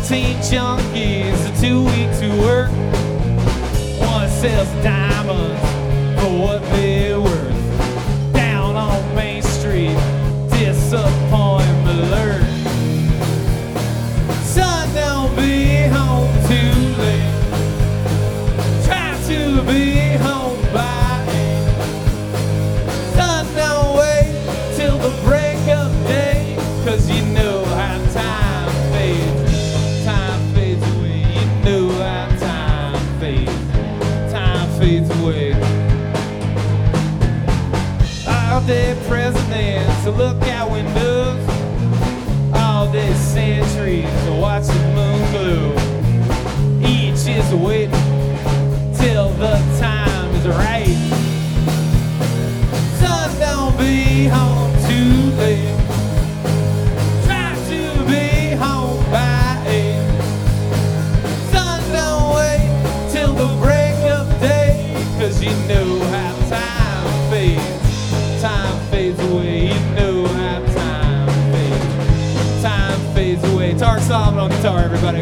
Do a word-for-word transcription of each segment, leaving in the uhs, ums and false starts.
Teen junkies are too weak to work. One sells diamonds for what they're worth. Down on Main Street, disappointment alert. Son, don't be home too late. Try to be home by eight. Son, don't wait till the break of day, 'cause you know how time fades. Time fades away. You know how time fades. Time fades away. All day presidents look out windows. All day centuries watch the moon glow. Each is waiting till the time is right. Son, don't be home too late. Try to be home by eight. Son, don't wait till the break of day, 'cause you know how time fades. Time fades away. You know how time fades. Time fades away. Tarek Solomon on guitar, everybody.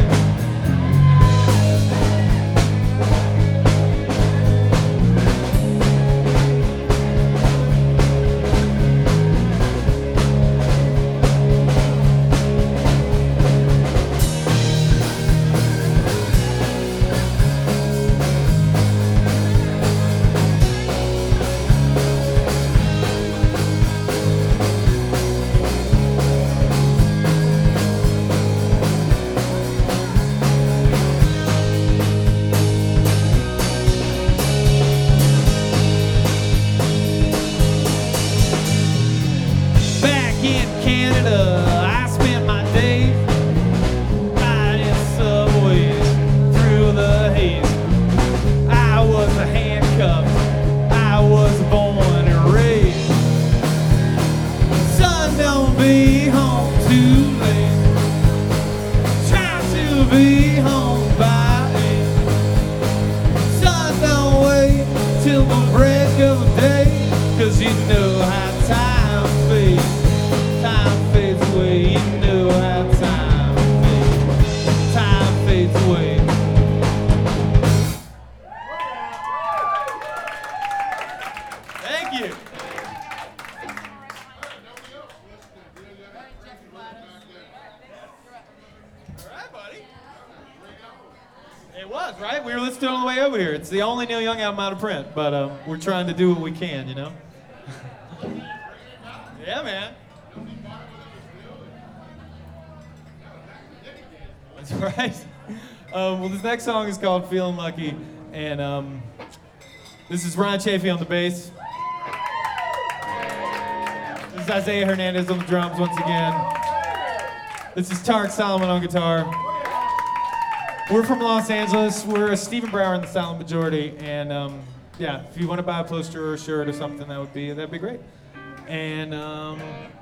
Back in Canada, I spent my days riding subways through the haze. I was handcuffed, I was born and raised. Son, don't be home too late. Try to be home by eight. Son, don't wait till the break of day, 'cause you know how time fades. Time fades away. You know how time fades. Time fades away. Thank you. All right, buddy. It was, right? We were listening to it on the way over here. It's the only Neil Young album out of print, but uh, we're trying to do what we can, you know? Yeah, man. That's right. Um, well, this next song is called Feeling Lucky, and um, this is Ron Chafee on the bass. This is Isaiah Hernandez on the drums once again. This is Tarek Solomon on guitar. We're from Los Angeles. We're a Stephen Brower in the silent majority, and um, yeah, if you want to buy a poster or a shirt or something, that would be that'd be great. And um,